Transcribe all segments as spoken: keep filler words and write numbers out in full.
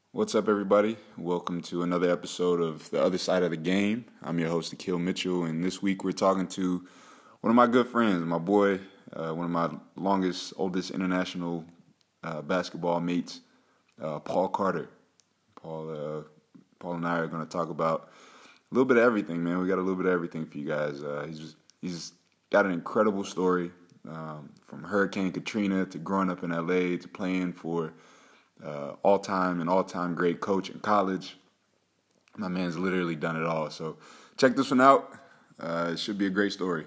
What's up, everybody? Welcome to another episode of The Other Side of the Game. I'm your host, Akil Mitchell, and this week we're talking to one of my good friends, my boy, uh, one of my longest, oldest international uh, basketball mates, uh, Paul Carter. Paul, uh, Paul and I are going to talk about a little bit of everything, man. We got a little bit of everything for you guys. Uh, he's he's got an incredible story, um, from Hurricane Katrina to growing up in L A to playing for Uh, all-time and all-time great coach in college. My man's literally done it all. So check this one out. Uh, it should be a great story.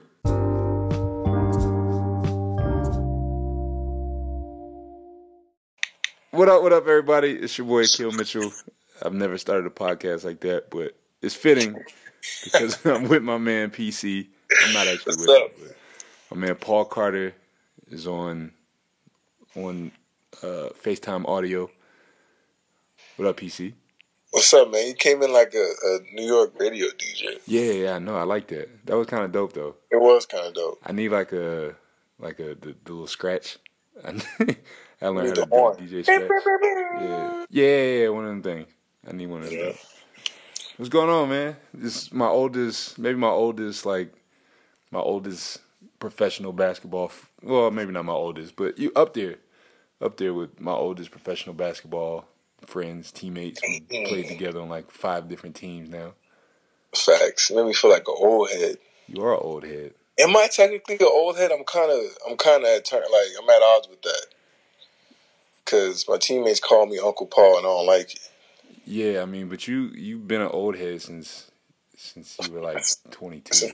What up, what up, everybody? It's your boy, Akil Mitchell. I've never started a podcast like that, but it's fitting because I'm with my man, P C. I'm not actually What's with up? him, but my man, Paul Carter, is on on uh, FaceTime audio. What up, P C? What's up, man? You came in like a, a New York radio D J. Yeah, yeah, I know. I like that. That was kind of dope, though. It was kind of dope. I need like a like a the, the little scratch. I I learned need how the to do horn. D J scratch. Yeah, yeah, yeah. One of them things. I need one of them. Yeah. What's going on, man? This is my oldest, maybe my oldest, like my oldest professional basketball. F- well, maybe not my oldest, but you up there, up there with my oldest professional basketball friends, teammates. We played together on like five different teams now. Facts. Made me feel like an old head. You are an old head. Am I technically an old head? I'm kind of, I'm kind of at turn, like I'm at odds with that. Cause my teammates call me Uncle Paul, and I don't like it. Yeah, I mean, but you you've been an old head since since you were like twenty-two.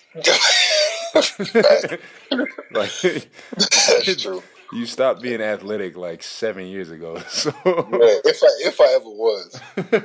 Like That's true. You stopped being athletic like seven years ago. So Yeah, if I if I ever was.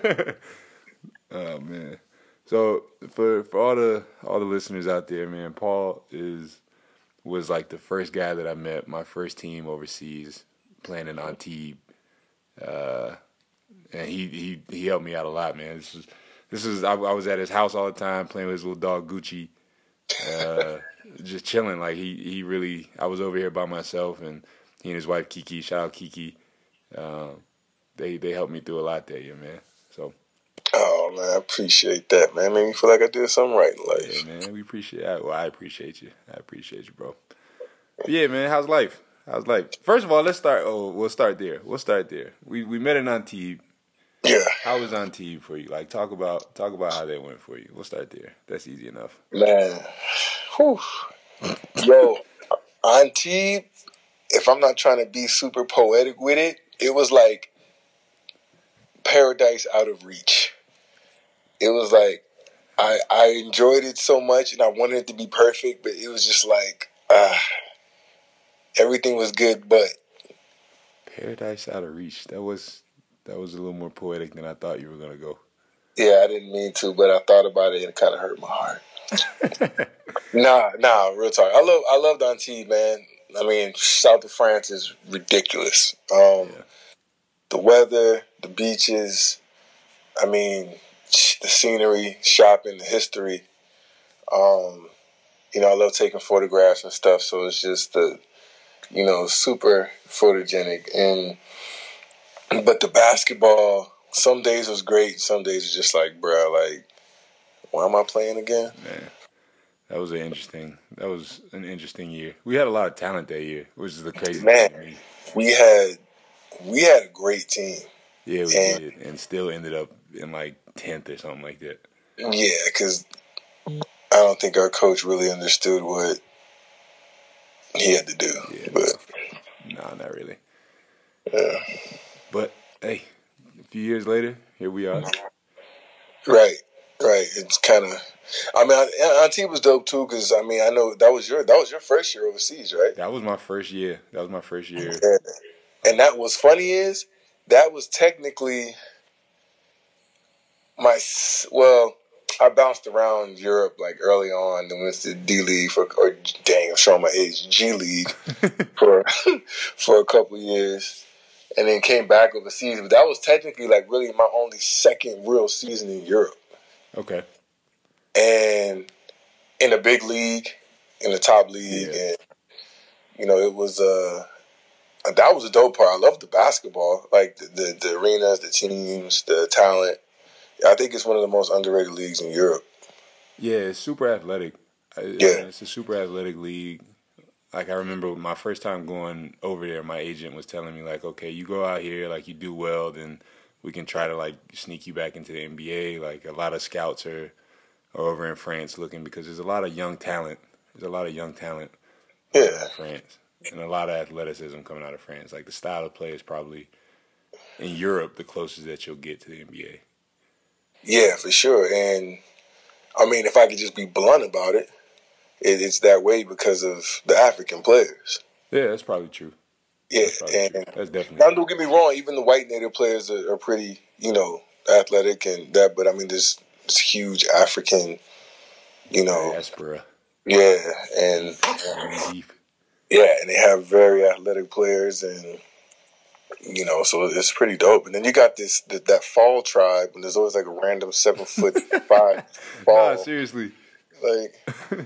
Oh man. So for for all the all the listeners out there, man, Paul is was like the first guy that I met, my first team overseas playing in Antibes. Uh, and he, he he helped me out a lot, man. This was this is I, I was at his house all the time playing with his little dog Gucci. Uh, just chilling. Like he, he really I was over here by myself, and he and his wife Kiki, shout out Kiki. Um, they they helped me through a lot that year, man. So Oh man, I appreciate that, man. Made me feel like I did something right in life. yeah, man, we appreciate it. Well, I appreciate you. I appreciate you, bro. But yeah, man, how's life? How's life? First of all, let's start. Oh, we'll start there. We'll start there. We we met in Antibes. Yeah. How was Antibes for you? Like, talk about talk about how that went for you. We'll start there. That's easy enough. Man. Whew. Yo, Antibes, if I'm not trying to be super poetic with it, it was like paradise out of reach. It was like I I enjoyed it so much, and I wanted it to be perfect, but it was just like uh, everything was good, but Paradise out of reach. That was that was a little more poetic than I thought you were gonna go. yeah, I didn't mean to, but I thought about it and it kind of hurt my heart. Nah, nah, real talk. I love I love Antibes, man. I mean, South of France is ridiculous. Um, Yeah. The weather, the beaches. I mean, the scenery, shopping, the history. Um, you know, I love taking photographs and stuff, so it's just the, you know, super photogenic. And but the basketball, some days was great, some days was just like, bruh, like, why am I playing again? Man, that was an interesting. That was an interesting year. We had a lot of talent that year, which is the crazy Man, thing to me. we had we had a great team. Yeah, we and, did, and still ended up in like tenth or something like that. Yeah, because I don't think our coach really understood what he had to do. Yeah, but no, nah, not really. yeah. But hey, a few years later, here we are. Right, right. It's kind of. I mean, Antibes was dope too because I mean, I know that was your that was your first year overseas, right? That was my first year. That was my first year. Yeah. And that what's funny is that was technically my well. I bounced around Europe like early on and went to D League for or dang, I'm showing my age G League for for a couple years, and then came back overseas. But that was technically like really my only second real season in Europe. Okay. And in a big league, in the top league, Yeah. and you know it was uh that was a dope part. I love the basketball, like the, the the arenas, the teams, the talent. I think it's one of the most underrated leagues in Europe. Yeah, it's super athletic. Yeah, It's a super athletic league. Like, I remember my first time going over there, my agent was telling me, like, okay, you go out here, like, you do well, then we can try to, like, sneak you back into the N B A. Like, a lot of scouts are, are over in France looking because there's a lot of young talent. There's a lot of young talent yeah, in France and a lot of athleticism coming out of France. Like, the style of play is probably, in Europe, the closest that you'll get to the N B A. yeah, for sure. And, I mean, if I could just be blunt about it, it it's that way because of the African players. Yeah, that's probably true. Yeah, That's probably and true. That's definitely now true. don't get me wrong, even the white native players are, are pretty, you know, athletic and that, but I mean, there's this huge African, you know, Diaspora. yeah, and Deep. yeah, and they have very athletic players, and you know, so it's pretty dope. And then you got this that, that fall tribe, and there's always like a random seven foot five fall. Nah, seriously. Like,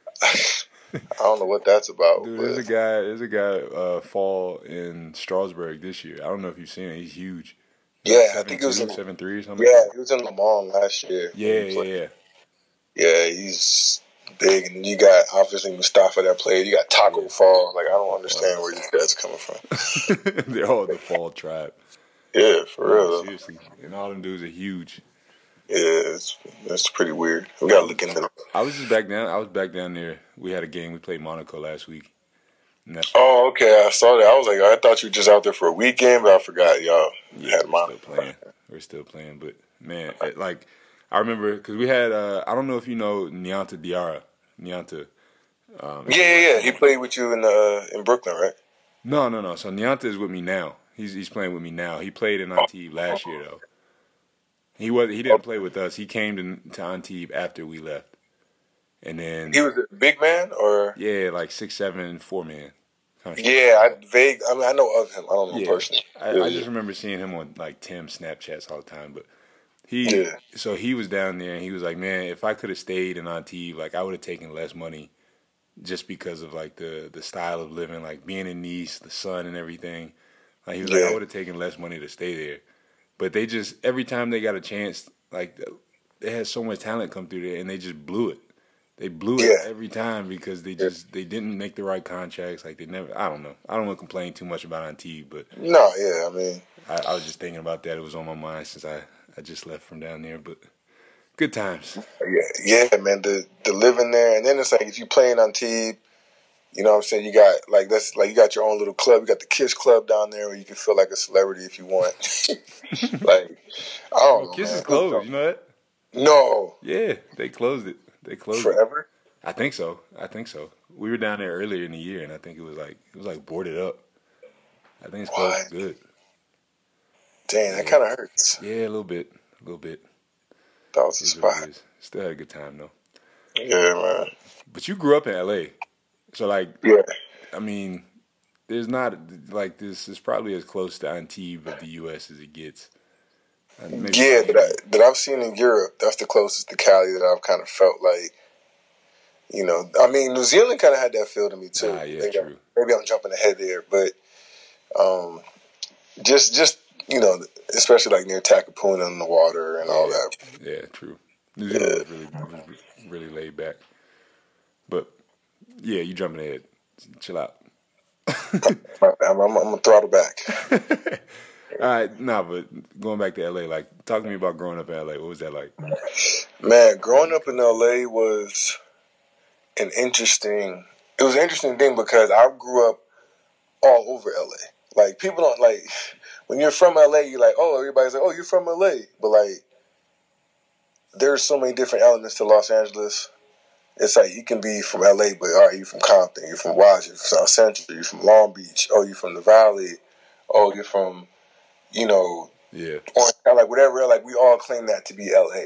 I don't know what that's about. Dude, but there's a guy. There's a guy uh, fall in Strasbourg this year. I don't know if you've seen it. He's huge. yeah, I Seven think two, it was in, seven three or something. yeah, he was in Le Mans last year. Yeah, yeah, yeah. Yeah, he's big, and then you got obviously Mustafa that played. You got Taco Yeah. Fall. Like, I don't understand where these guys are coming from. They're all the fall tribe. Yeah, for No, real. seriously, and all them dudes are huge. Yeah, it's it's pretty weird. We gotta look into it. I was just back down. I was back down there. We had a game. We played Monaco last week. And that's Oh, okay. I saw that. I was like, I thought you were just out there for a weekend, but I forgot y'all yeah, had we're mine. still playing. We're still playing, but man, it, like I remember because we had. Uh, I don't know if you know Nyanta Diarra. Nyanta. Um, Yeah, yeah, yeah. He played with you in uh, in Brooklyn, right? No, no, no. So Nyanta is with me now. He's he's playing with me now. He played in Antibes last year though. He was he didn't play with us. He came to, to Antibes after we left, and then He was a big man, or yeah, like six seven four man. Kind of yeah, I vague. I mean, I know of him. I don't know yeah. personally. I, yeah, I just remember seeing him on like Tim's Snapchats all the time. But he Yeah. so he was down there and he was like, man, if I could have stayed in Antibes, like I would have taken less money, just because of like the the style of living, like being in Nice, the sun and everything. Like he was like, Yeah. I would have taken less money to stay there. But they just every time they got a chance, like they had so much talent come through there, and they just blew it. They blew it Yeah. every time because they just they didn't make the right contracts. Like they never. I don't know. I don't want to complain too much about Antibes, but No, yeah. I mean, I, I was just thinking about that. It was on my mind since I, I just left from down there. But good times. yeah, yeah, man. The the living there, and then it's like if you playing on T, you know what I'm saying. You got like that's like you got your own little club. You got the Kiss Club down there where you can feel like a celebrity if you want. Like I don't know, Kiss man. is closed. You know that? No, Yeah, they closed it. They closed it. forever. I think so. I think so. We were down there earlier in the year, and I think it was like it was like boarded up. I think it's closed What? good. Dang, that kind of hurts. Yeah, a little bit, a little bit. That was the It is what it spot. is. Still had a good time though. Yeah, man. But you grew up in L A, so like, Yeah, I mean, there's not like this is probably as close to Antibes of the U S as it gets. Uh, maybe- yeah. That I, that I've seen in Europe. That's the closest to Cali that I've kind of felt like. You know, I mean, New Zealand kind of had that feel to me too. Ah, yeah, maybe, true. maybe I'm jumping ahead there, but um, just just you know, especially like near Takapuna and the water and all that. Yeah, true. New Zealand was really was really laid back. But yeah, you jumping ahead. Chill out. I'm, I'm, I'm gonna throttle back. All right, nah, but going back to L A, like, talk to me about growing up in L A. What was that like? Man, growing up in L A was an interesting. It was an interesting thing because I grew up all over L A. Like people don't like when you're from L A. You're like, oh, everybody's like, oh, you're from L A. But like, there's so many different elements to Los Angeles. It's like you can be from L A, but all right, you're from Compton, you're from Washington, you're from South Central, you're from Long Beach. Oh, you're from the Valley. Oh, you're from, you know, Yeah, Orange County, like whatever. Like we all claim that to be L A.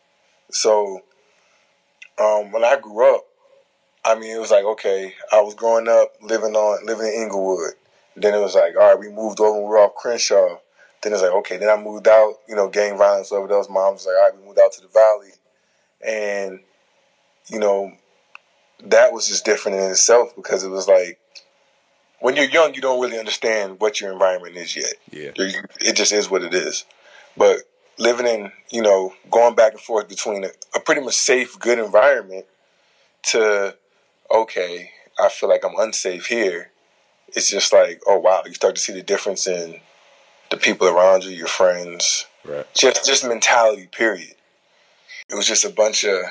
So um, when I grew up, I mean, it was like, okay, I was growing up living on living in Inglewood. Then it was like, all right, we moved over. We were off Crenshaw. Then it's like, okay. Then I moved out. You know, gang violence over those. Mom was like, all right, we moved out to the Valley, and you know, that was just different in itself because it was like, when you're young, you don't really understand what your environment is yet. Yeah. You're, it just is what it is. But living in, you know, going back and forth between a, a pretty much safe, good environment to, okay, I feel like I'm unsafe here. It's just like, oh, wow, you start to see the difference in the people around you, your friends. Right. Just, just mentality, period. It was just a bunch of,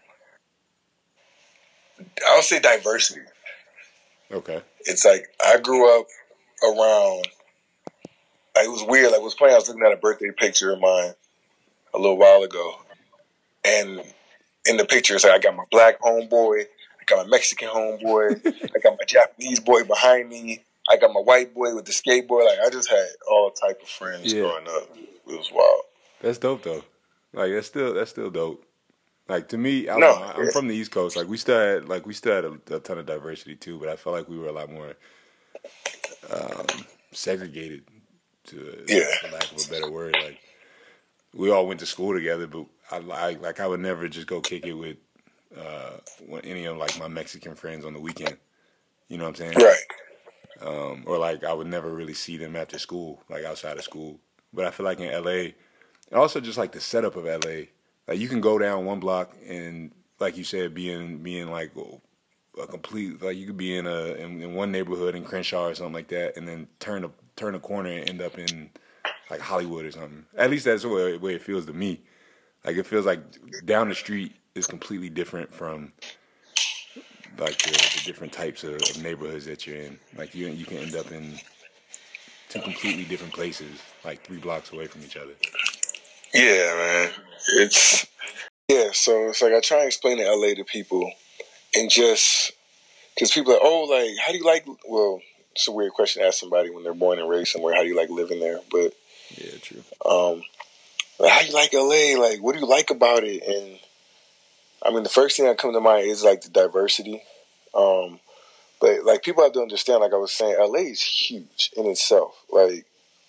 I would say diversity. Okay. It's like I grew up around, like, it was weird. Like, I was playing, I was looking at a birthday picture of mine a little while ago. And in the picture, it's like I got my black homeboy, I got my Mexican homeboy, I got my Japanese boy behind me, I got my white boy with the skateboard. Like, I just had all type of friends Yeah. growing up. It was wild. That's dope though. Like that's still that's still dope. Like to me, I, No, I'm yeah. from the East Coast. Like we still had like we still had a, a ton of diversity too, but I felt like we were a lot more um, segregated, to Yeah. for lack of a better word. Like we all went to school together, but I, I like I would never just go kick it with uh, with any of like my Mexican friends on the weekend. You know what I'm saying? Right. Um, or like I would never really see them after school, like outside of school. But I feel like in L A, and also just like the setup of L A, like you can go down one block and, like you said, being being like a complete, like you could be in a in, in one neighborhood in Crenshaw or something like that, and then turn a turn a corner and end up in like Hollywood or something. At least that's the way, way it feels to me. Like it feels like down the street is completely different from like the, the different types of, of neighborhoods that you're in. Like you you can end up in two completely different places, like three blocks away from each other. Yeah, man. It's, yeah, so it's like I try and explain to L A to people and just, because people are like, oh, like, how do you like, well, it's a weird question to ask somebody when they're born and raised somewhere, how do you like living there? But, Yeah, true. um, like, how do you like L A? Like, what do you like about it? And, I mean, the first thing that comes to mind is, like, the diversity. Um, but, like, people have to understand, like I was saying, L A is huge in itself. Like,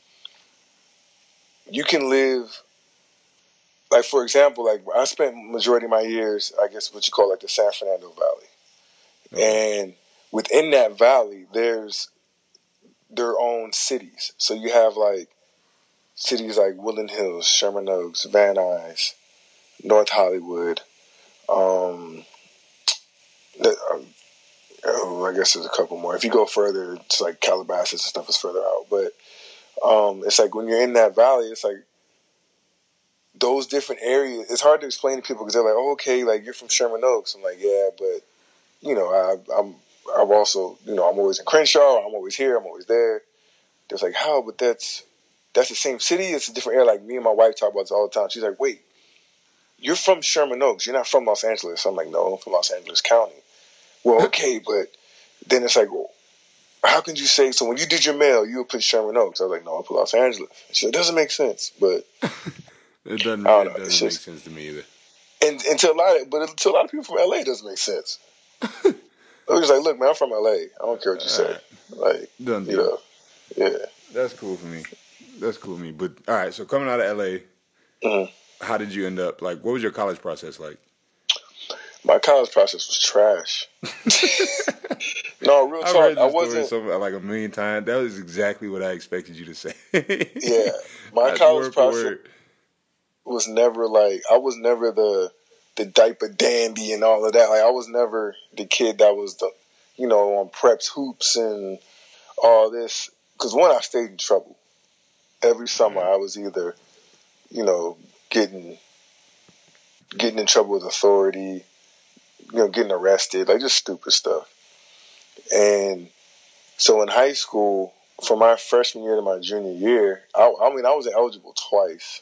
you can live, like, for example, like, I spent majority of my years, I guess what you call, like, the San Fernando Valley. Okay. And within that valley, there's their own cities. So you have, like, cities like Woodland Hills, Sherman Oaks, Van Nuys, North Hollywood. Um, the, um, oh, I guess there's a couple more. If you go further, it's like Calabasas and stuff is further out. But um, it's like when you're in that valley, it's like those different areas. It's hard to explain to people because they're like, oh, okay, like you're from Sherman Oaks. I'm like, yeah, but you know, I, I'm I'm also, you know, I'm always in Crenshaw. I'm always here. I'm always there. There's like, how? But that's that's the same city. It's a different area. Like me and my wife talk about this all the time. She's like, wait, you're from Sherman Oaks. You're not from Los Angeles. I'm like, no, I'm from Los Angeles County. Well, okay, but then it's like, well, how can you say, so when you did your mail, you would put Sherman Oaks. I was like, no, I put Los Angeles. She said, it doesn't make sense, but it doesn't, I don't it know. doesn't make just, sense to me either. And, and to a lot of, but to a lot of people from L A, it doesn't make sense. I was just like, look, man, I'm from L A. I don't care what you say. Right. Like, Done you know, yeah. That's cool for me. That's cool for me. But, all right, so coming out of L A, mm-hmm. how did you end up? Like, what was your college process like? My college process was trash. No, real talk. I read I this wasn't story some, like a million times. That was exactly what I expected you to say. Yeah, my That's college process was never like, I was never the the diaper dandy and all of that. Like I was never the kid that was the, you know, on preps hoops and all this. Because one, I stayed in trouble every summer. Mm-hmm. I was either, you know, getting getting in trouble with authority, you know, getting arrested, like just stupid stuff. And so in high school, from my freshman year to my junior year, I, I mean, I was eligible twice.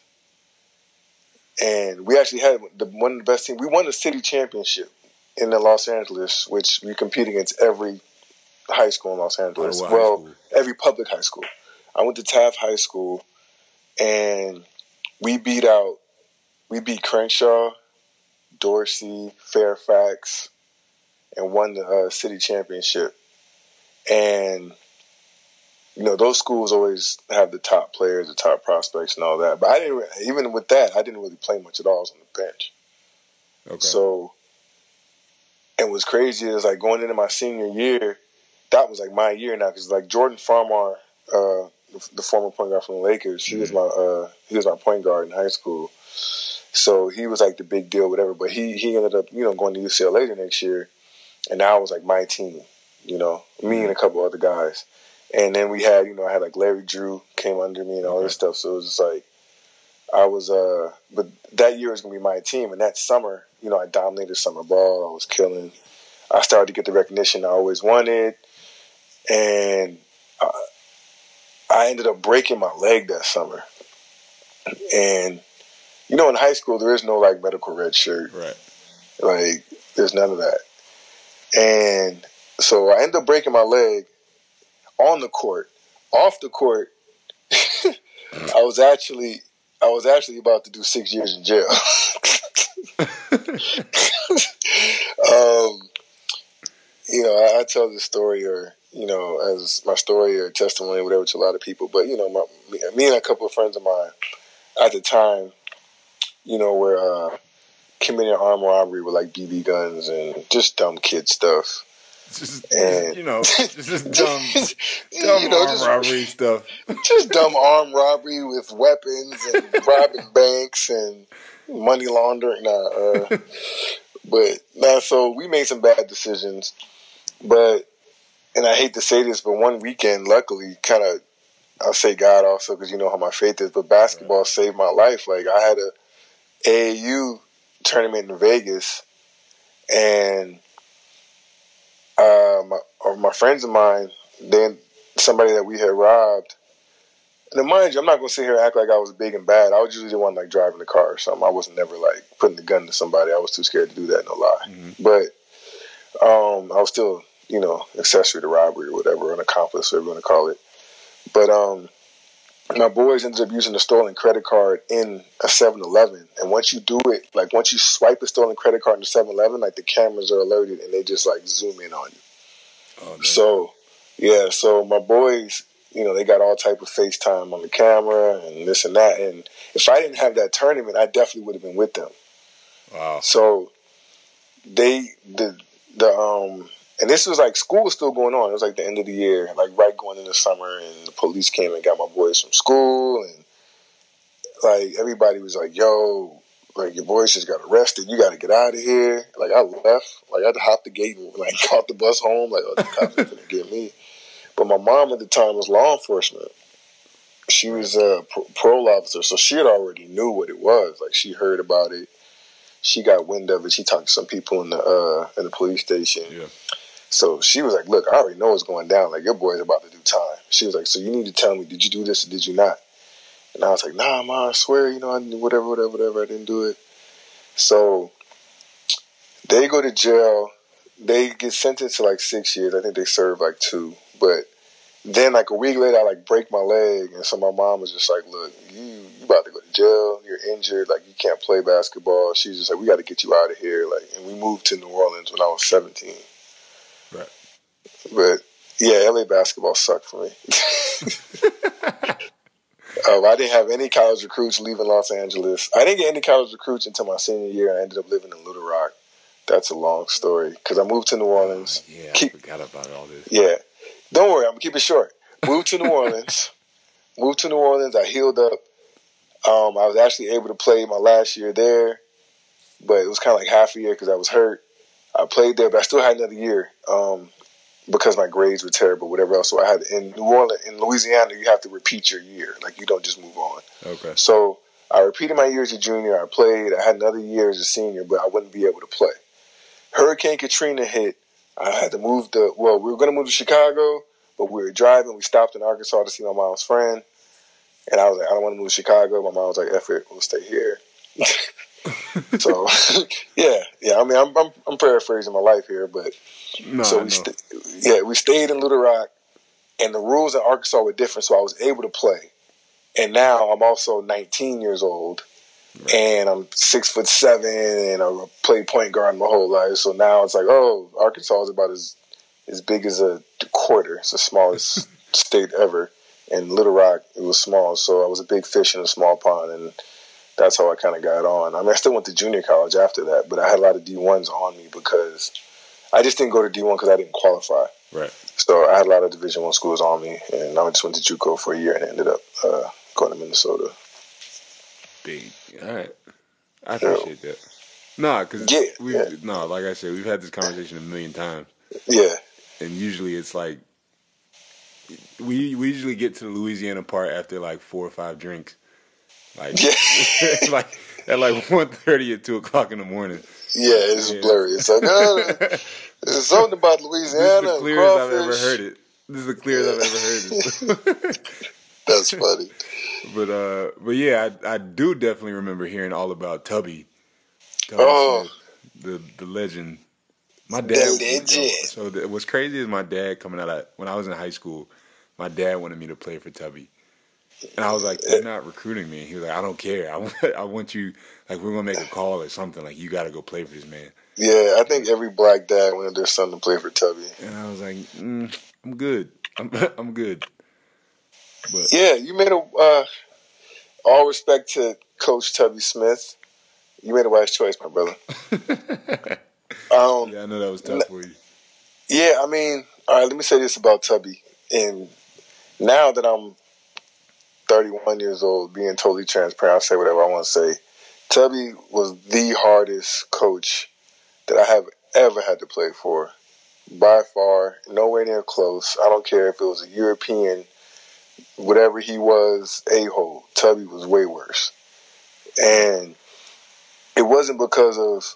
And we actually had the, one of the best teams. We won the city championship in the Los Angeles, which we compete against every high school in Los Angeles. Oh, well, school. Every public high school. I went to Taft High School, and we beat out, we beat Crenshaw, Dorsey, Fairfax, and won the uh, city championship. And, you know, those schools always have the top players, the top prospects and all that. But I didn't, even with that, I didn't really play much at all. I was on the bench. Okay. So, and what's crazy is like going into my senior year, that was like my year now because like Jordan Farmar, uh, the, the former point guard from the Lakers, he mm-hmm. was my uh, he was my point guard in high school. So he was like the big deal, whatever. But he he ended up you know going to U C L A the next year, and now it was like my team, you know, me and a couple other guys. And then we had, you know, I had like Larry Drew came under me and all okay. this stuff. So it was just like, I was, uh, but that year was going to be my team. And that summer, you know, I dominated summer ball. I was killing. I started to get the recognition I always wanted. And I, I ended up breaking my leg that summer. And, you know, in high school, there is no like medical red shirt. Right. Like, there's none of that. And so I ended up breaking my leg on the court. Off the court, I was actually I was actually about to do six years in jail. um, you know, I, I tell this story, or you know, as my story or testimony, or whatever, to a lot of people. But you know, my, me and a couple of friends of mine at the time, you know, were uh, committing armed robbery with like B B guns and just dumb kid stuff. Just, and, you know, just dumb, dumb you know, armed just, robbery stuff. Just dumb armed robbery with weapons and robbing banks and money laundering. Nah, uh, but nah. So we made some bad decisions, but and I hate to say this, but one weekend, luckily, kind of, I'll say God also because you know how my faith is. But basketball right. saved my life. Like I had a A A U tournament in Vegas, and. Uh, my, or my friends of mine, then somebody that we had robbed. And mind you, I'm not going to sit here and act like I was big and bad. I was usually the one like driving the car or something. I was never like putting the gun to somebody. I was too scared to do that, no lie. Mm-hmm. But um, I was still, you know, accessory to robbery or whatever, an accomplice, whatever you want to call it. But um, my boys ended up using a stolen credit card in a seven eleven. And once you do it, like once you swipe a stolen credit card in the seven eleven, like the cameras are alerted and they just like zoom in on you. Oh, no. So, yeah, so my boys, you know, they got all type of FaceTime on the camera and this and that. And if I didn't have that tournament, I definitely would have been with them. Wow. So they, the, the, um, and this was like, school was still going on. It was like the end of the year, like right going into summer, and the police came and got my boys from school, and like everybody was like, yo, like your boys just got arrested. You got to get out of here. Like I left, like I had to hop the gate and like caught the bus home. Like, oh, the cops are going to get me. But my mom at the time was law enforcement. She was a parole officer, so she had already knew what it was. Like she heard about it. She got wind of it. She talked to some people in the uh, in the police station. Yeah. So she was like, look, I already know what's going down. Like, your boy's about to do time. She was like, so you need to tell me, did you do this or did you not? And I was like, nah, Ma, I swear, you know, I whatever, whatever, whatever, I didn't do it. So they go to jail. They get sentenced to like six years. I think they serve like two. But then like a week later, I like break my leg. And so my mom was just like, look, you, you about to go to jail. You're injured. Like, you can't play basketball. She's just like, we got to get you out of here. Like, and we moved to New Orleans when I was seventeen. Right. But yeah, L A basketball sucked for me. um, I didn't have any college recruits leaving Los Angeles. I didn't get any college recruits until my senior year, and I ended up living in Little Rock. That's a long story because I moved to New Orleans. Oh, yeah, keep, I forgot about all this. Yeah, don't worry, I'm gonna keep it short. Moved to New Orleans. Moved to New Orleans. I healed up. Um, I was actually able to play my last year there, but it was kind of like half a year because I was hurt. I played there, but I still had another year um, because my grades were terrible, whatever else. So I had in New Orleans, in Louisiana, you have to repeat your year. Like, you don't just move on. Okay. So I repeated my year as a junior. I played. I had another year as a senior, but I wouldn't be able to play. Hurricane Katrina hit. I had to move to, well, we were going to move to Chicago, but we were driving. We stopped in Arkansas to see my mom's friend. And I was like, I don't want to move to Chicago. My mom was like, F it, we'll stay here. So, yeah, yeah. I mean, I'm, I'm I'm paraphrasing my life here, but no, so we st- yeah we stayed in Little Rock, and the rules in Arkansas were different, so I was able to play. And now I'm also nineteen years old, right. And I'm six foot seven, and I played point guard my whole life. So now it's like, oh, Arkansas is about as as big as a quarter. It's the smallest state ever. And Little Rock, it was small, so I was a big fish in a small pond, and that's how I kind of got on. I mean, I still went to junior college after that, but I had a lot of D ones on me because I just didn't go to D one because I didn't qualify. Right. So I had a lot of Division One schools on me, and I just went to JUCO for a year and ended up uh, going to Minnesota. Big. All right. I appreciate yeah. that. Nah, because yeah, we yeah. no, like I said, we've had this conversation a million times. Yeah. And usually it's like we we usually get to the Louisiana part after like four or five drinks. Like yeah. like at like one thirty or two o'clock in the morning. Yeah, it's yeah. blurry. It's like uh, there's something about Louisiana. This is the clearest I've ever heard it. This is the clearest yeah. I've ever heard it. That's funny. But uh, but yeah, I I do definitely remember hearing all about Tubby. Tubby oh, Smith, the the legend. My dad. The legend. So the, what's crazy is my dad coming out of when I was in high school. My dad wanted me to play for Tubby, and I was like, "They're not recruiting me." He was like, "I don't care. I want I want you. Like, we're gonna make a call or something. Like, you got to go play for this man." Yeah, I think every black dad wanted their son to play for Tubby. And I was like, mm, "I'm good. I'm I'm good." But yeah, you made a. Uh, all respect to Coach Tubby Smith. You made a wise choice, my brother. um, yeah, I know that was tough for you. Yeah, I mean, all right. Let me say this about Tubby. And now that I'm thirty-one years old, being totally transparent, I'll say whatever I want to say. Tubby was the hardest coach that I have ever had to play for. By far, nowhere near close. I don't care if it was a European, whatever he was, a-hole. Tubby was way worse. And it wasn't because of,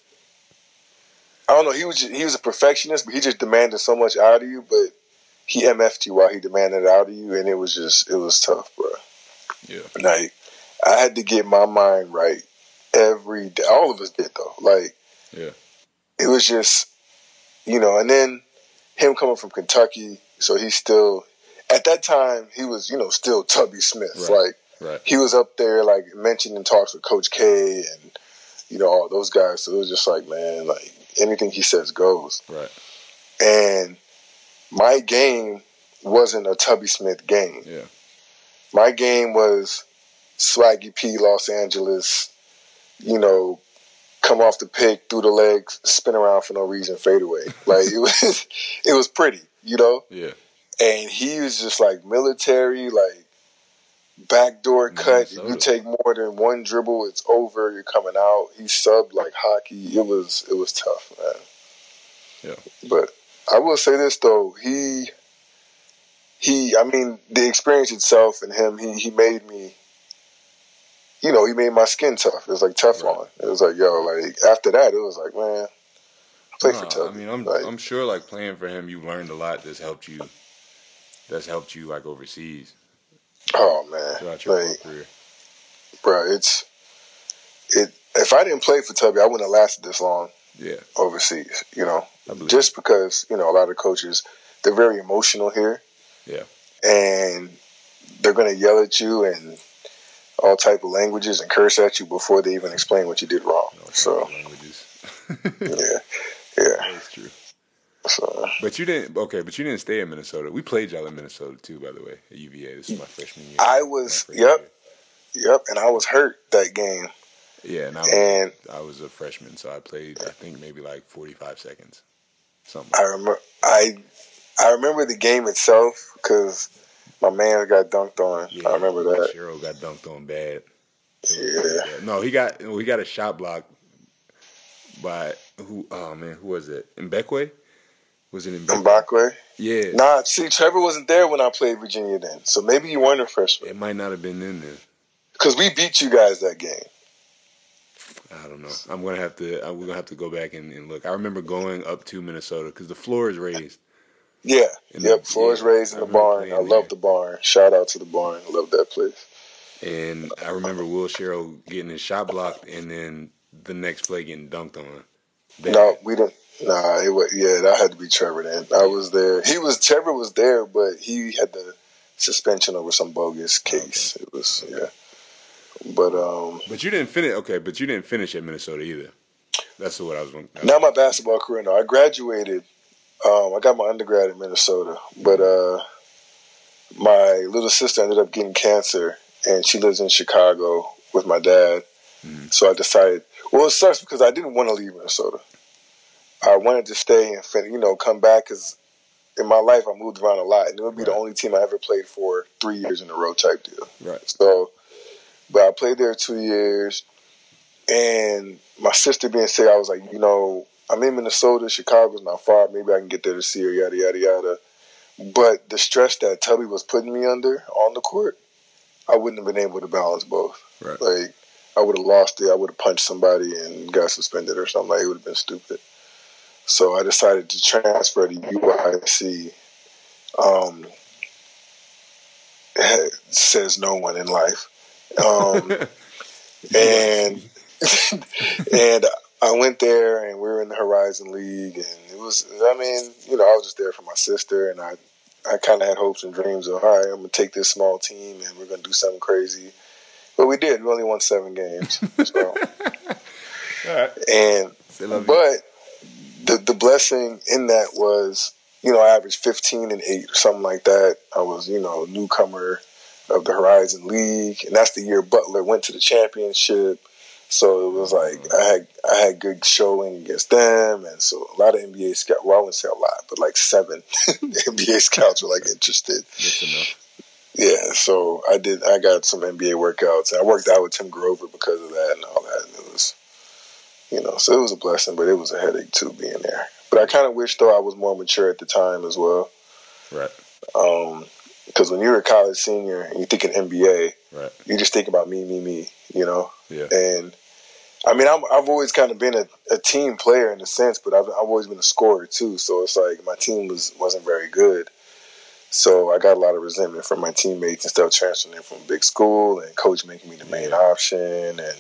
I don't know, he was just, he was a perfectionist, but he just demanded so much out of you, but he M F'd you while he demanded it out of you, and it was just, it was tough, bro. Yeah. Like, I had to get my mind right every day. All of us did, though. Like, yeah. It was just, you know, and then him coming from Kentucky, so he's still, at that time, he was, you know, still Tubby Smith. Right. Like, right. he was up there, like, mentioned in talks with Coach K and, you know, all those guys. So it was just like, man, like, anything he says goes. Right. And my game wasn't a Tubby Smith game. Yeah. My game was Swaggy P, Los Angeles, you know, come off the pick, through the legs, spin around for no reason, fade away. Like, it was, it was pretty, you know? Yeah. And he was just like military, like backdoor cut. If you take more than one dribble, it's over. You're coming out. He subbed like hockey. It was, it was tough, man. Yeah. But I will say this though, he, he, I mean, the experience itself and him, he, he made me, you know, he made my skin tough. It was like Teflon. Right. It was like, yo, like after that, it was like, man, play no, for Tubby. I mean, I'm, like, I'm sure like playing for him, you learned a lot that's helped you, that's helped you like overseas. Oh man, throughout your like, career. Bro, it's, it, if I didn't play for Tubby, I wouldn't have lasted this long. Yeah. Overseas, you know, just because, you know, a lot of coaches, they're very emotional here. Yeah. And they're going to yell at you and all type of languages and curse at you before they even explain what you did wrong. No, so, languages. yeah, yeah. That's true. So, but you didn't, okay, but you didn't stay in Minnesota. We played y'all in Minnesota too, by the way, at U V A. This is my freshman year. I was, yep, year. yep, and I was hurt that game. Yeah, and I was, and I was a freshman, so I played, I think, maybe like forty-five seconds. Something. I remember, I, I remember the game itself because my man got dunked on. Yeah, I remember that. Cheryl got dunked on bad. Yeah. No, he got we got a shot block by who? Oh man, who was it? Mbekwe? Was it Mbekwe? Mbekwe? Yeah. Nah, see, Trevor wasn't there when I played Virginia then, so maybe you weren't a freshman. It might not have been in then. Because we beat you guys that game. I don't know. I'm gonna have to. I'm gonna have to go back and, and look. I remember going up to Minnesota because the floor is raised. Yeah. And yep. The, floor is yeah, raised in the barn. I love the barn. Shout out to the barn. I love that place. And I remember Will Sherrill getting his shot blocked, and then the next play getting dunked on. That, no, we didn't. Nah, it was, yeah, that had to be Trevor then. I was there. He was Trevor was there, but he had the suspension over some bogus case. Okay. It was okay. yeah. But um, but you didn't finish. Okay, but you didn't finish at Minnesota either. That's what I was. I was not my basketball career. No, I graduated. Um, I got my undergrad in Minnesota, but uh, my little sister ended up getting cancer, and she lives in Chicago with my dad. Mm-hmm. So I decided. Well, it sucks because I didn't want to leave Minnesota. I wanted to stay and, you know, come back because in my life, I moved around a lot, and it would be Right. the only team I ever played for three years in a row type deal. Right. So, but I played there two years, and my sister being sick, I was like, you know, I'm in Minnesota. Chicago's not far. Maybe I can get there to see her, yada, yada, yada. But the stress that Tubby was putting me under on the court, I wouldn't have been able to balance both. Right. Like, I would have lost it. I would have punched somebody and got suspended or something. Like, it would have been stupid. So I decided to transfer to U I C. Um, says no one in life. Um, and and I went there, and we were in the Horizon League, and it was, I mean, you know, I was just there for my sister, and I, I kind of had hopes and dreams of, all right, I'm going to take this small team, and we're going to do something crazy. But we did. We only won seven games. So. All right. And, but the the blessing in that was, you know, I averaged fifteen and eight or something like that. I was, you know, newcomer of the Horizon League, and that's the year Butler went to the championship. So it was like I had I had good showing against them, and so a lot of N B A scouts. Well, I wouldn't say a lot, but like seven N B A scouts were like interested. That's enough. Yeah, so I did. I got some N B A workouts, and I worked out with Tim Grover because of that and all that. And it was, you know, so it was a blessing, but it was a headache too being there. But I kind of wish though I was more mature at the time as well. Right. Um, because when you're a college senior and you're thinking N B A, right, you just think about me, me, me. You know. Yeah. And I mean, I'm, I've always kind of been a, a team player in a sense, but I've, I've always been a scorer too. So it's like my team was wasn't very good. So I got a lot of resentment from my teammates and stuff transferring in from a big school and coach making me the main yeah. option. And,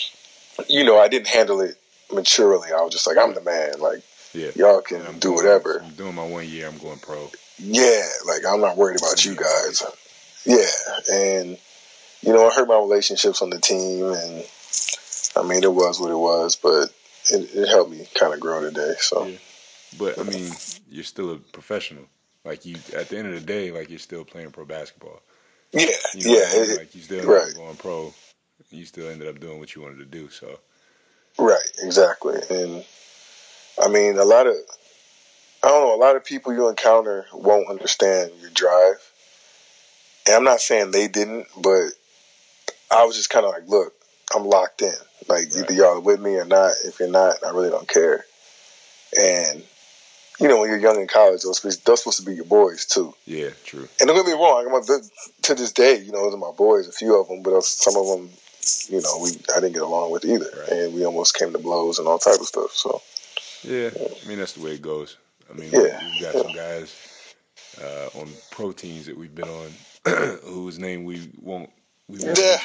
you know, I didn't handle it maturely. I was just like, I'm the man. Like, yeah. y'all can I'm do going, whatever. I'm doing my one year. I'm going pro. Yeah. Like, I'm not worried about you guys. Yeah. And, you know, I hurt my relationships on the team. And, I mean, it was what it was. But it, it helped me kind of grow today. So, yeah. But, I mean, you're still a professional. Like, you, at the end of the day, like, you're still playing pro basketball. Yeah, you know yeah. I mean? It, like, you still ended right. up going pro. You still ended up doing what you wanted to do, so. Right, exactly. And, I mean, a lot of, I don't know, a lot of people you encounter won't understand your drive. And I'm not saying they didn't, but I was just kind of like, look, I'm locked in. Like, right. either y'all are with me or not. If you're not, I really don't care. And, you know, when you're young in college, those those supposed to be your boys too. Yeah, true. And don't get me wrong. I'm a, to this day, you know, those are my boys. A few of them, but some of them, you know, we I didn't get along with either, right. and we almost came to blows and all type of stuff. So, yeah, I mean that's the way it goes. I mean, yeah. we've got yeah. some guys uh, on pro teams that we've been on, whose name we won't. We won't yeah.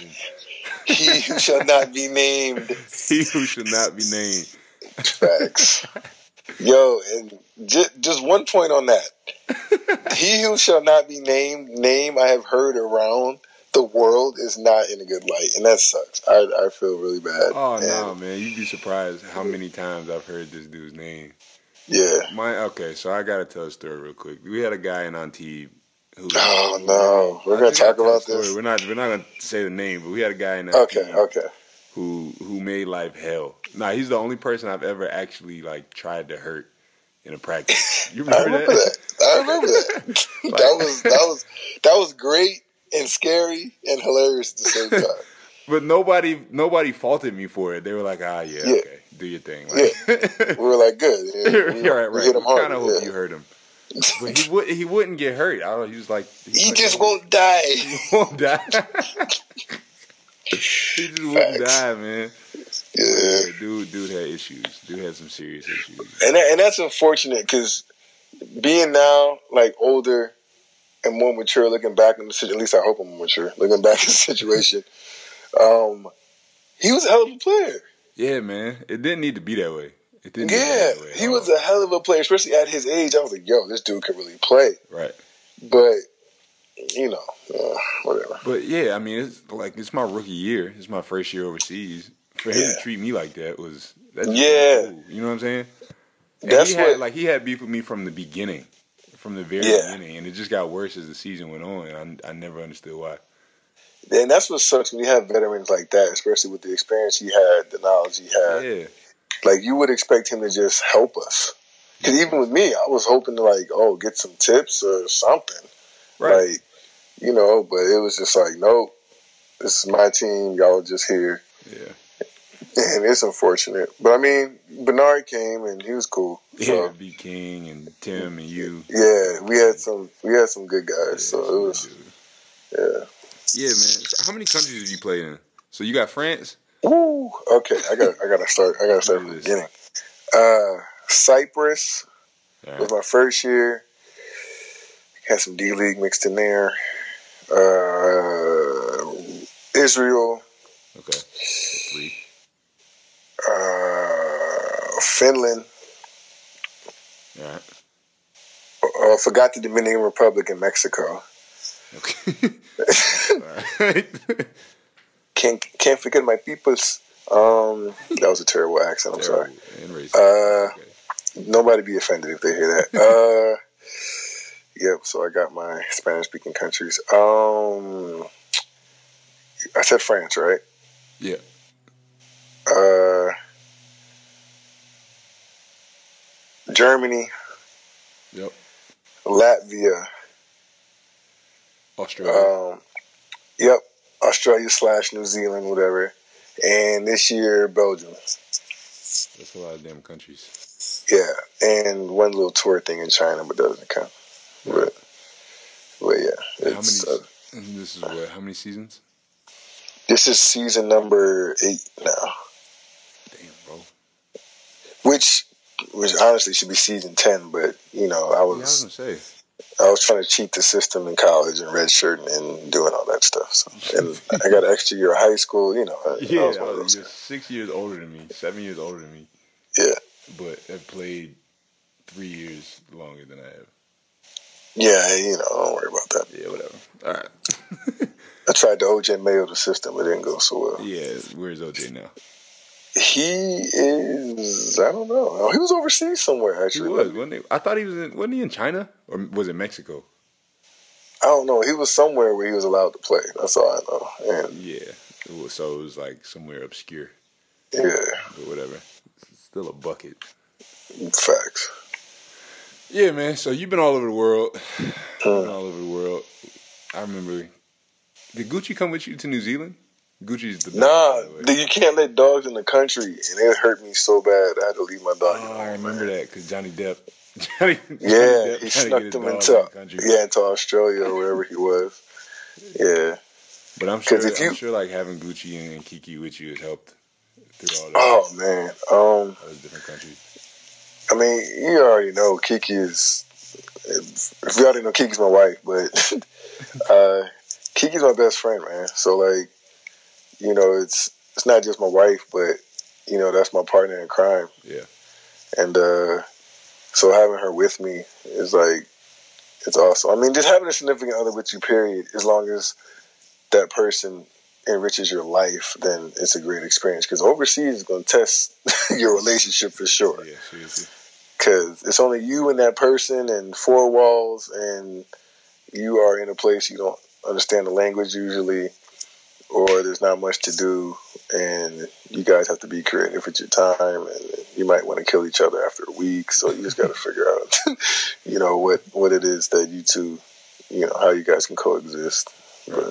He who shall not be named. He who shall not be named. Facts. Yo, and just, just one point on that. He who shall not be named, name I have heard around the world is not in a good light, and that sucks. I I feel really bad. Oh, and, no, man. You'd be surprised how many times I've heard this dude's name. Yeah. My Okay, so I got to tell a story real quick. We had a guy in Antibes who... Oh, no. We're going to talk about this? We're not, we're not going to say the name, but we had a guy in Antibes okay, okay. who, who made life hell. Nah, he's the only person I've ever actually, like, tried to hurt in a practice. You remember, I remember that? that? I remember that. Like, that was that was that was great and scary and hilarious at the same time. But nobody nobody faulted me for it. They were like, ah, yeah, yeah. okay, do your thing. Like, yeah. We were like, good. Yeah, we, right, right. We hit him hard. Kind of hope yeah. you hurt him. But he would he wouldn't get hurt. I don't know. He was like, he like, just won't die. He won't die. He just wouldn't die, man. Yeah. yeah, dude, dude had issues. Dude had some serious issues. And that, and that's unfortunate because being now like older and more mature, looking back on the situation. At least I hope I'm mature. Looking back at the situation, um, he was a hell of a player. Yeah, man. It didn't need to be that way. It didn't. Yeah, need to be that way he was a hell of a player, especially at his age. I was like, yo, this dude can really play. Right. But you know, uh, whatever. But yeah, I mean, it's like it's my rookie year. It's my first year overseas. For him yeah. to treat me like that was that's yeah. cool. You know what I'm saying? And that's he what had, like he had beef with me from the beginning, from the very yeah. beginning, and it just got worse as the season went on. And I, I never understood why. And that's what sucks when you have veterans like that, especially with the experience he had, the knowledge he had. Yeah. Like you would expect him to just help us. Because even with me, I was hoping to like, oh, get some tips or something, Right. like, you know. But it was just like, nope, this is my team. Y'all are just here. Yeah. And it's unfortunate, but I mean, Bernard came and he was cool. So. Yeah, B King and Tim and you. Yeah, we had some, we had some good guys. Yeah, so it was, dude. yeah. Yeah, man. So how many countries did you play in? So you got France? Ooh, okay. I got, I got to start. I got to start from the beginning. Uh, Cyprus right. was my first year. Had some D League mixed in there. Uh, Israel. Okay. Three. Uh, Finland. All right. Uh, forgot the Dominican Republic and Mexico. Okay. All right. Can't can't forget my peoples. Um, that was a terrible accent. I'm terrible. sorry. And racist. Uh, okay. Nobody be offended if they hear that. uh, yep. So I got my Spanish speaking countries. Um, I said France, right? Yeah. Uh, Germany. Yep. Latvia. Australia. Um, yep. Australia slash New Zealand, whatever. And this year, Belgium. That's a lot of damn countries. Yeah. And one little tour thing in China, but that doesn't count. Right. But, but yeah. How many? Uh, this is what? How many seasons? This is season number eight now. Damn, bro. Which, which honestly should be season ten, but you know, I was. Yeah, I was gonna say. I was trying to cheat the system in college and redshirting and doing all that stuff. So, and I got an extra year of high school. You know. Yeah, I was one of those you're six years older than me, seven years older than me. Yeah. But have played three years longer than I have. Yeah, you know, don't worry about that. Yeah, whatever. All right. I tried to O J Mayo the system, it didn't go so well. Yeah, where's O J now? He is, I don't know. He was overseas somewhere, actually. He was, wasn't he? I thought he was in, wasn't he in China? Or was it Mexico? I don't know. He was somewhere where he was allowed to play. That's all I know. And yeah. It was, so it was like somewhere obscure. Yeah. But whatever. It's still a bucket. Facts. Yeah, man. So you've been all over the world. Hmm. Been all over the world. I remember. Did Gucci come with you to New Zealand? Gucci's the best. Nah, you can't let dogs in the country, and it hurt me so bad. I had to leave my dog. Oh, I remember man. that because Johnny Depp. Johnny, Johnny yeah, Depp he snuck them into in yeah into Australia or wherever he was. Yeah, but I'm sure if you, I'm sure like having Gucci and Kiki with you has helped through all that. Oh man, um, all those different countries. I mean, you already know Kiki is. If you already know, Kiki's my wife, but uh, Kiki's my best friend, man. So like. You know, it's it's not just my wife, but, you know, that's my partner in crime. Yeah. And uh, so having her with me is like, it's awesome. I mean, just having a significant other with you, period, as long as that person enriches your life, then it's a great experience. Because overseas is going to test your relationship for sure. Yeah, seriously. Because it's only you and that person and four walls, and you are in a place you don't understand the language usually. Or there's not much to do, and you guys have to be creative with your time, and you might want to kill each other after a week. So you just got to figure out, you know, what, what it is that you two, you know, how you guys can coexist. Right. But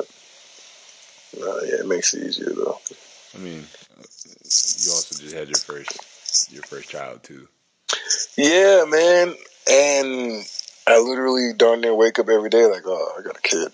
uh, yeah, it makes it easier though. I mean, you also just had your first your first child too. Yeah, man, and I literally darn near wake up every day like, oh, I got a kid.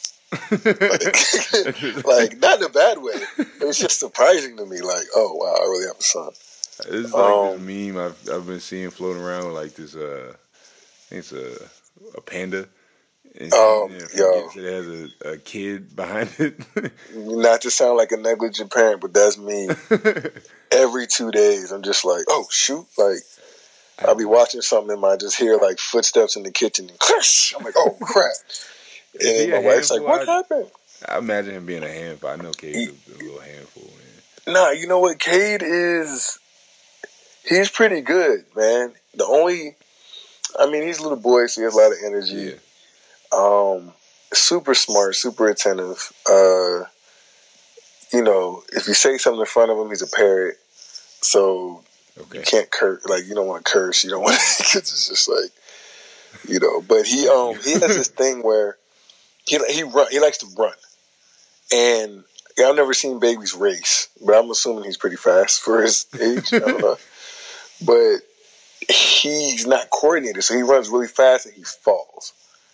like, like, not in a bad way. It's just surprising to me. Like, oh wow, I really have a son. It's like um, this meme I've I've been seeing floating around with like this. Uh, I think it's a a panda. And um, yo, it has a, a kid behind it. Not to sound like a negligent parent, but that's me. Every two days, I'm just like, oh shoot, like. I'll be watching something and I just hear like footsteps in the kitchen and crash. I'm like, oh crap. And then my wife's like, what I, happened? I imagine him being a handful. I know Cade's a, a little handful, man. Nah, you know what? Cade is, he's pretty good, man. The only, I mean, he's a little boy, so he has a lot of energy. Yeah. Um, super smart, super attentive. Uh, you know, if you say something in front of him, he's a parrot. So, Okay. You can't curse. Like, you don't want to curse. You don't want to. It's just like, you know. But he um he has this thing where he he run he likes to run, and yeah, I've never seen babies race, but I'm assuming he's pretty fast for his age. I don't know, but he's not coordinated, so he runs really fast and he falls.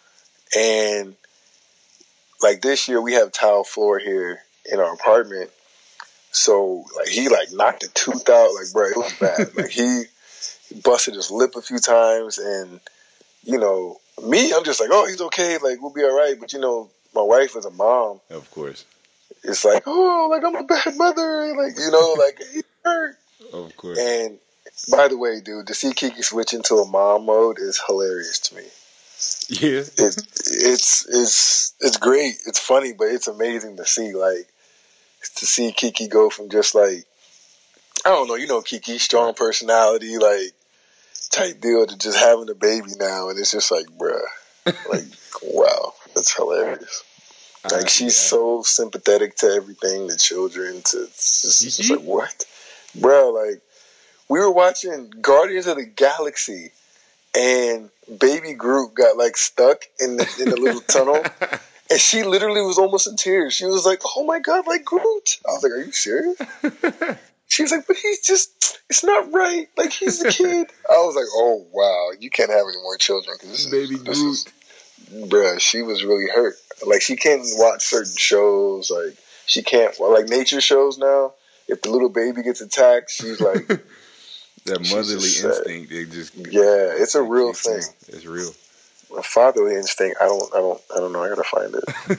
And like this year, we have tile floor here in our apartment. So like he like knocked a tooth out, like bro, it was bad. Like he busted his lip a few times, and you know me, I'm just like, oh, he's okay, like we'll be all right. But you know, my wife as a mom, of course, it's like, oh, like I'm a bad mother, like you know, like he hurt. Of course. And by the way, dude, to see Kiki switch into a mom mode is hilarious to me. Yeah, it, it's it's it's great. It's funny, but it's amazing to see. Like to see Kiki go from just like I don't know, you know, Kiki, strong personality, like type deal, to just having a baby now, and it's just like, bruh, like wow, that's hilarious. Like she's yeah. so sympathetic to everything, the children, to it's just, it's just like what, bro? Like we were watching Guardians of the Galaxy. And baby Groot got like stuck in the in the little tunnel, and she literally was almost in tears. She was like, "Oh my god, like Groot!" I was like, "Are you serious?" She was like, "But he's just—it's not right. Like he's a kid." I was like, "Oh wow, you can't have any more children because this baby is this Groot." Is, bruh, she was really hurt. Like she can't watch certain shows. Like she can't like nature shows now. If the little baby gets attacked, she's like. That motherly instinct, it just yeah, it's a real thing. In. It's real. A fatherly instinct. I don't. I don't. I don't know. I gotta find it.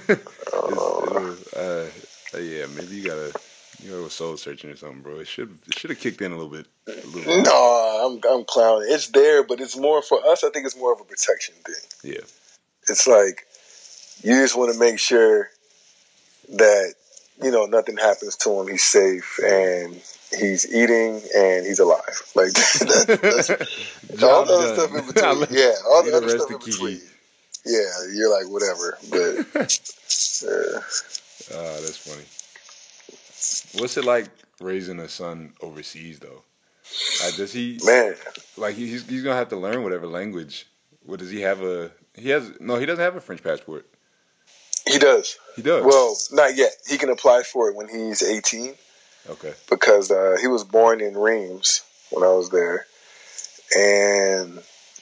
uh, uh, yeah, maybe you gotta. You gotta go soul searching or something, bro. It should. It should have kicked in a little bit. A little bit. No, I'm. I'm clowning. It's there, but it's more for us. I think it's more of a protection thing. Yeah. It's like you just want to make sure that you know nothing happens to him. He's safe and. He's eating and he's alive. Like that, that's all the other stuff in between. Yeah, all the other stuff in between. Yeah, you're like whatever. But uh, oh, that's funny. What's it like raising a son overseas though? Like, does he man like he's he's gonna have to learn whatever language? What does he have a? He has no. He doesn't have a French passport. He does. He does. Well, not yet. He can apply for it when he's eighteen. Okay. Because uh, he was born in Reims when I was there, and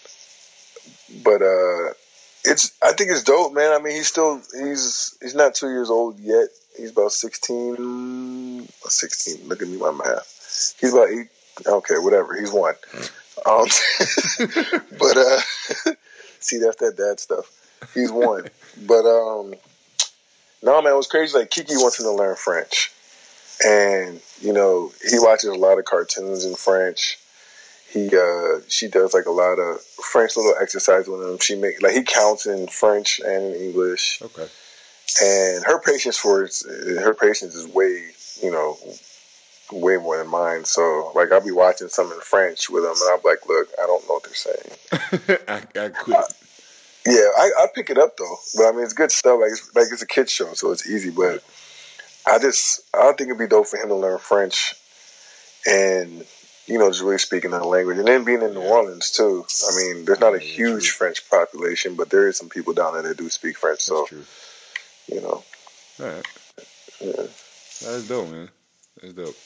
but uh, it's I think it's dope, man. I mean, he's still he's he's not two years old yet. He's about sixteen. Sixteen. Look at me, my math. He's about eight. Okay, whatever. He's one. Um, but uh, see, that's that dad stuff. He's one. But um, no, man, it was crazy. Like Kiki wants him to learn French. And, you know, he watches a lot of cartoons in French. He, uh, she does like a lot of French little exercises with him. She make like he counts in French and in English. Okay. And her patience for it, her patience is way, you know, way more than mine. So like I'll be watching some in French with him, and I'm like, look, I don't know what they're saying. I, I quit. Uh, yeah, I, I pick it up though. But I mean, it's good stuff. Like it's, like it's a kids show, so it's easy. But I just, I think it'd be dope for him to learn French and, you know, just really speaking the language. And then being in New Orleans, too. I mean, there's not a huge French population, but there is some people down there that do speak French. So, you know. All right. Yeah. That's dope, man. That's dope.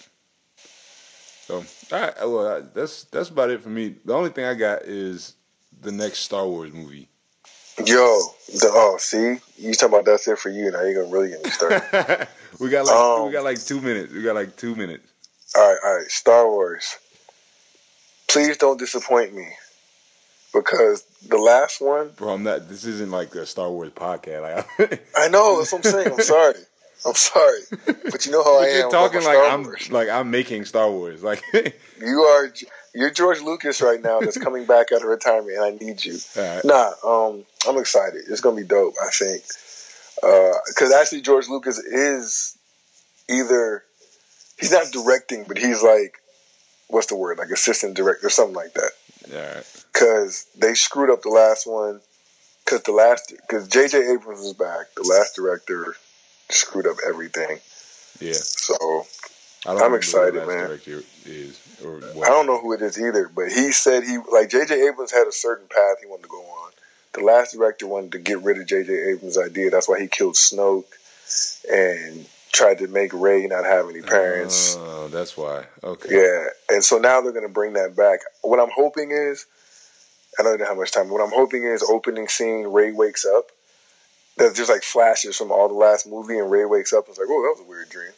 So, all right. Well, that's, that's about it for me. The only thing I got is the next Star Wars movie. Yo, the, oh, see, you talking about that's it for you. Now you're gonna really get me started. we got like um, we got like two minutes. We got like two minutes. All right, all right. Star Wars. Please don't disappoint me, because the last one. Bro, I'm not. This isn't like a Star Wars podcast. Like, I know. That's what I'm saying. I'm sorry. I'm sorry, but you know how I am. You're talking like Star I'm Wars. like I'm making Star Wars. Like you are. You're George Lucas right now that's coming back out of retirement, and I need you. Right. Nah, um, I'm excited. It's going to be dope, I think. Because uh, actually, George Lucas is either... He's not directing, but he's like... What's the word? Like assistant director, something like that. Yeah. Because they screwed up the last one. Because the last... Because J J Abrams is back. The last director screwed up everything. Yeah. So... I don't I'm remember excited, who the last man. director is or I what. don't know who it is either, but he said he like J J Abrams had a certain path he wanted to go on. The last director wanted to get rid of J J Abrams' idea. That's why he killed Snoke and tried to make Rey not have any parents. Oh, that's why. Okay. Yeah, and so now they're going to bring that back. What I'm hoping is, I don't know how much time. What I'm hoping is, opening scene, Rey wakes up. There's just like flashes from all the last movie, and Rey wakes up and is like, "Oh, that was a weird dream."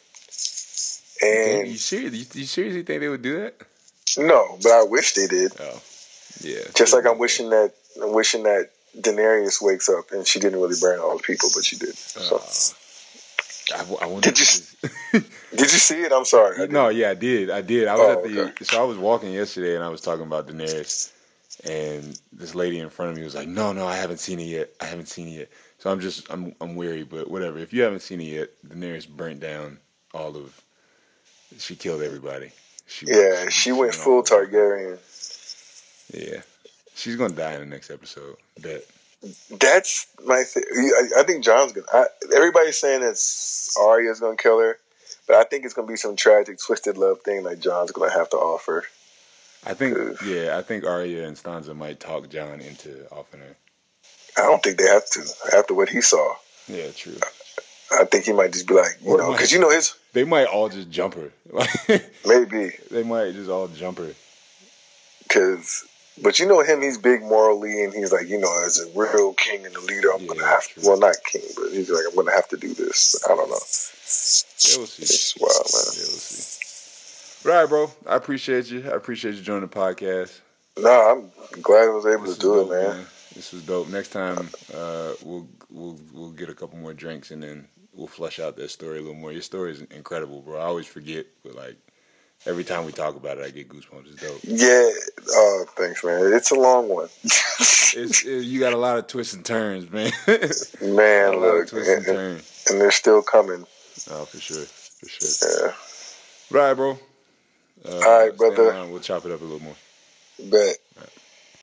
And you, serious, you, you seriously think they would do that? No, but I wish they did. Oh, yeah. Just like I'm wishing that I'm wishing that Daenerys wakes up and she didn't really burn all the people, but she did. So. Uh, I, I wonder did you did you see it? I'm sorry. No, yeah, I did. I did. I was oh, at the okay. so I was walking yesterday and I was talking about Daenerys, and this lady in front of me was like, "No, no, I haven't seen it yet. I haven't seen it yet." So I'm just I'm I'm weary, but whatever. If you haven't seen it yet, Daenerys burnt down all of. She killed everybody. She, yeah, she, she went full Targaryen. Yeah, she's gonna die in the next episode. That. That's my thing. I, I think John's gonna. I, everybody's saying it's Arya's gonna kill her, but I think it's gonna be some tragic, twisted love thing that John's gonna have to offer. I think, yeah, I think Arya and Sansa might talk John into offering her. I don't think they have to after what he saw. Yeah, true. I, I think he might just be like, you or know, because you know his. They might all just jump her. Maybe they might just all jump her. Because. But you know him, he's big morally, and he's like, you know, as a real king and a leader, I'm yeah, going to have to, well, not king, but he's like, I'm going to have to do this. I don't know. Yeah, we'll see. It's wild, man. Yeah, we'll see. But all right, bro. I appreciate you. I appreciate you joining the podcast. No, nah, I'm glad I was able this to do dope, it, man. man. This was dope. Next time, uh, we'll we'll we'll get a couple more drinks, and then we'll flesh out that story a little more. Your story is incredible, bro. I always forget, but like, every time we talk about it, I get goosebumps. It's dope. Yeah. Oh, thanks, man. It's a long one. it's it, you got a lot of twists and turns, man. man, a lot look, of twists and, and turns, and they're still coming. Oh, for sure, for sure. Yeah. Right, bro. Uh, All right, brother. We'll chop it up a little more. Bet.